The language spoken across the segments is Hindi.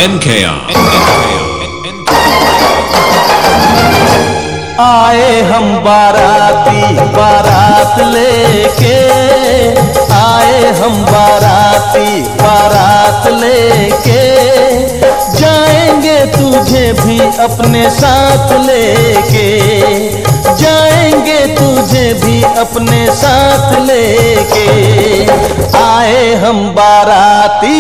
NKR. आए हम बाराती बारात लेके, आए हम बाराती बारात लेके, जाएंगे तुझे भी अपने साथ लेके, जाएंगे तुझे भी अपने साथ लेके, आए हम बाराती,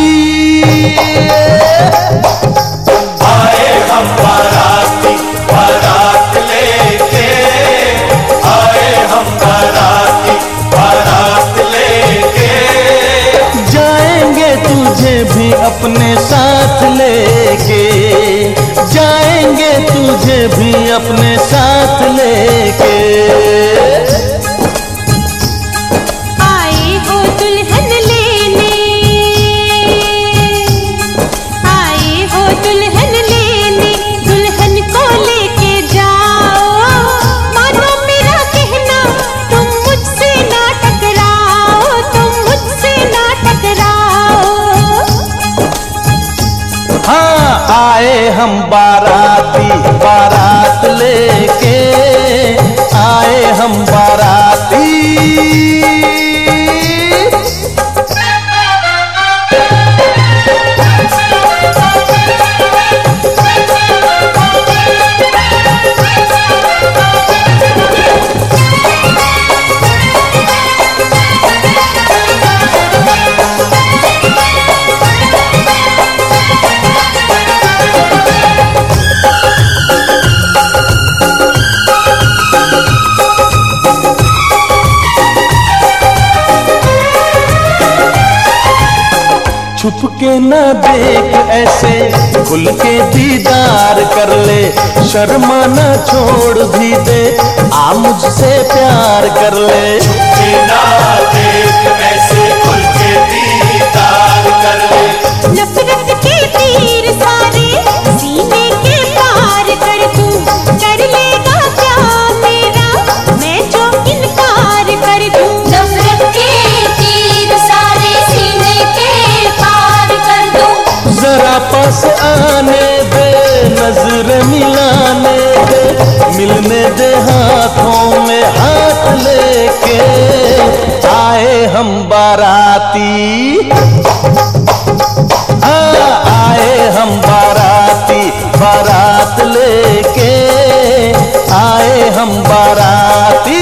आए हम बाराती बारात लेके, आए हम बाराती बारात लेके, जाएंगे तुझे भी अपने साथ लेके, जाएंगे तुझे भी अपने साथ लेके। आए हो दुल्हन लेने, आए हो दुल्हन लेने, दुल्हन को लेके जाओ, मानो मेरा कहना, तुम मुझसे ना टकराओ, तुम मुझसे ना टकराओ। हाँ, आए हम बाराती बारात लेके, आए हम बाराती। छुप के न देख ऐसे, खुल के दीदार कर ले, शर्मा न छोड़ भी दे, आ मुझसे प्यार कर ले। बिना देख ऐसे खुल के दीदार कर ले, नफरत के तीर सारे सीने के पार कर दूं, कर लेगा क्या मेरा मैं जो इनकार कर दूं। नफरत के तीर सारे सीने के पार कर दूं, जरा पास आने दे, नजर मिलाने दे, मिलने दे हाथों में हाथ लेके, आए हम बाराती, हाँ, आए हम बाराती बारात लेके, आए हम बाराती।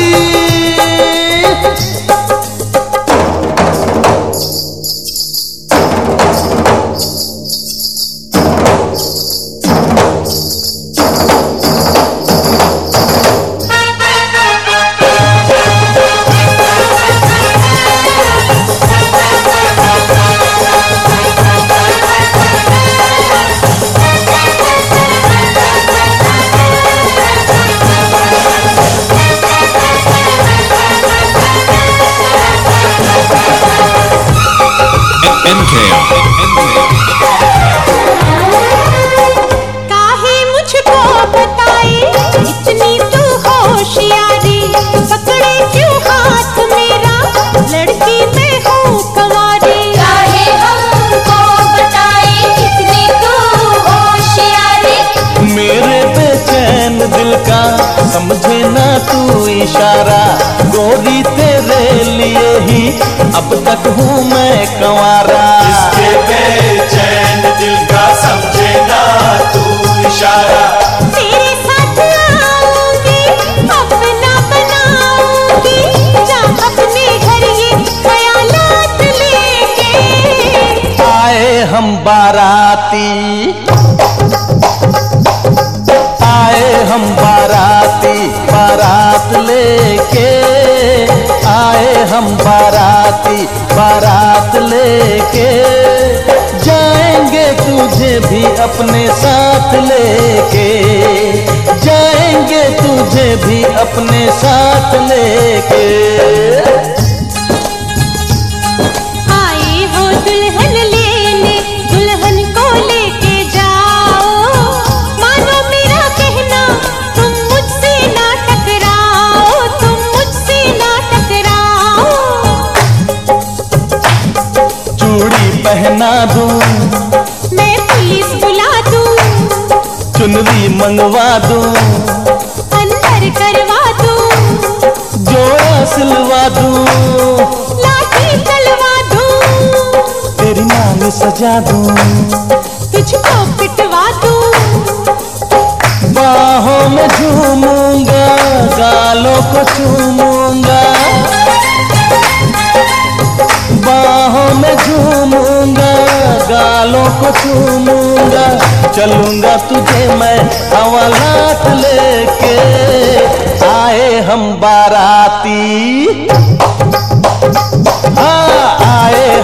काहे मुझको बताए इतनी तू होशियारी, पकड़े क्यों हाथ मेरा, लड़की मैं हूँ कंवारी। काहे हमको बताए इतनी तू होशियारी, मेरे बेचैन दिल का समझे ना तू इशारा, गोरी तेरे लिए ही अब तक हूँ मैं कंवारा। इसके बेचैन दिल का समझे ना तू इशारा, तेरे साथ आऊंगी अपना बनाऊंगी, जा अपने घर ये ख्यालात लेके, आए हम बाराती, आए हम बाराती बारात लेके, आए हम बाराती बारात लेके, जाएंगे तुझे भी अपने साथ लेके, जाएंगे तुझे भी अपने साथ लेके। आए हो दुल्हन लेने, दुल्हन को लेके जाओ, मानो मेरा कहना, तुम मुझसे ना टकराओ, तुम मुझसे ना टकराओ। चूड़ी पहना दूं, मैं पुलिस बुला मंगवा दूं, अंदर करवा दूं, जोड़ा सिलवा दूं, लाठी चलवा दूं, तेरी मांग सजा दूं, तुझको पिटवा दूं, बाहों में झूमूंगा, गालों को चूमूंगा, बाहों में झूमूंगा, गालों को चूमूंगा, चलूंगा तुझे मैं हवालात लेके, आए हम बाराती, हाँ आए